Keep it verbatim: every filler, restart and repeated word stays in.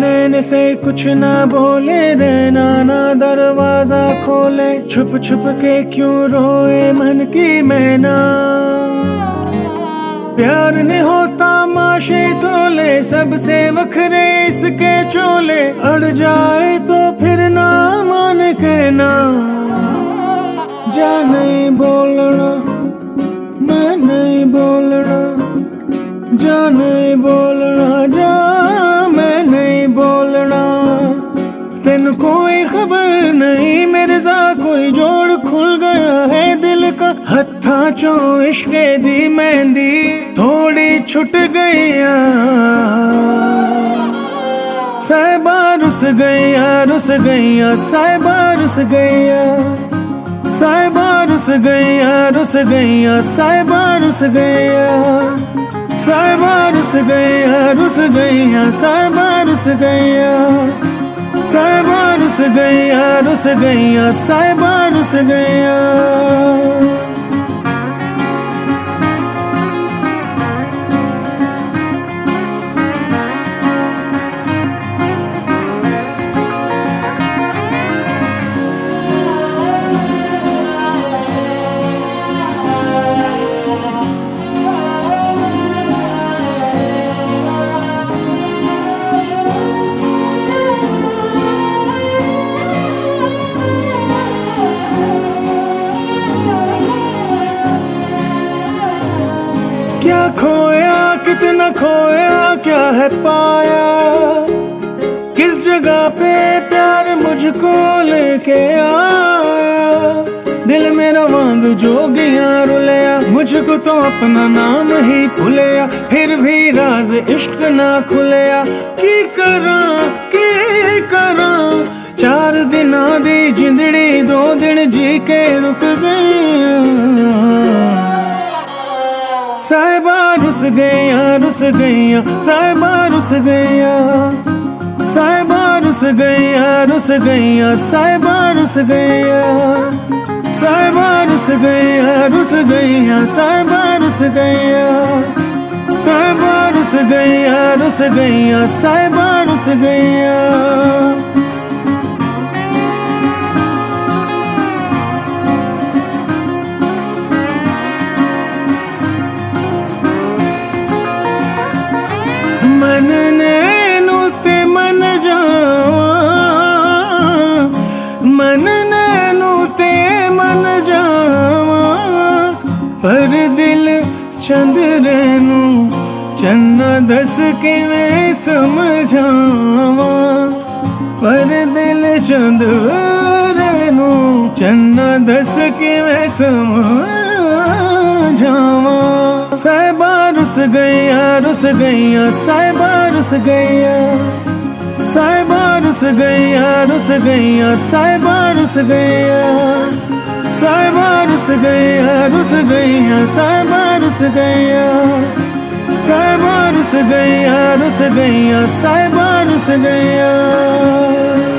नैन से कुछ ना बोले, रहना ना दरवाजा खोले, छुप छुप के क्यों रोए मन की मैना। प्यार ने होता माशे तोले, सबसे वखरे इसके चोले, अड़ जाए तो फिर ना मान के ना। जा नहीं बोलना, मैं नहीं बोलना, जा नहीं बोलना, जा मैं नहीं बोलना। तेन कोई खबर नहीं मेरे सा कोई जोड़ खुल गया है दिल का, हत्था चो इश्क दी मेहंदी थोड़ी छुट गईया। साहिबा रुस गईया, रुस गईया, साहिबा रुस गईया, साहिबा रुस गईया, रुस गईया, साहिबा रुस गईया, साहिबा रुस गईया, रुस गईया, साहिबा रुस गईया, साहिबा रुस गईया, रुस गईया, साहिबा रुस गईया। क्या खोया कितना खोया, क्या है पाया, किस जगह पे प्यार मुझको लेके आया। दिल मेरा वांग जोगियां रुलया, मुझको तो अपना नाम ही भूलया, फिर भी राज इश्क ना खुलया। की करा की करा, चार दिन दी जिंदड़ी दो दिन जी के रुक गई। साहिबा रुस गईया, रुस गईया, साहिबा रुस गईया, साहिबा रुस गईया, रुस गईया, साहिबा रुस गईया, साहिबा रुस गईया, रुस गईया, साहिबा रुस गईया, साहिबा रुस गईया, रुस गईया, साहिबा रुस गईया। मन नैनू ते मन जावा, मन नैनू ते मन जावा, पर दिल चंद्रे नू चन्ना दस किवें समझावा, पर दिल चंद्रे नू चन्ना दस किवें समझावा। साहिबा रुस गईया, रुस गईया, साहिबा रुस गईया, साहिबा रुस गईया, रुस गईया, साहिबा रुस गईया, साहिबा रुस गईया, रुस गईया, साहिबा रुस गईया, साहिबा रुस गईया, रुस गईया, साहिबा रुस गईया।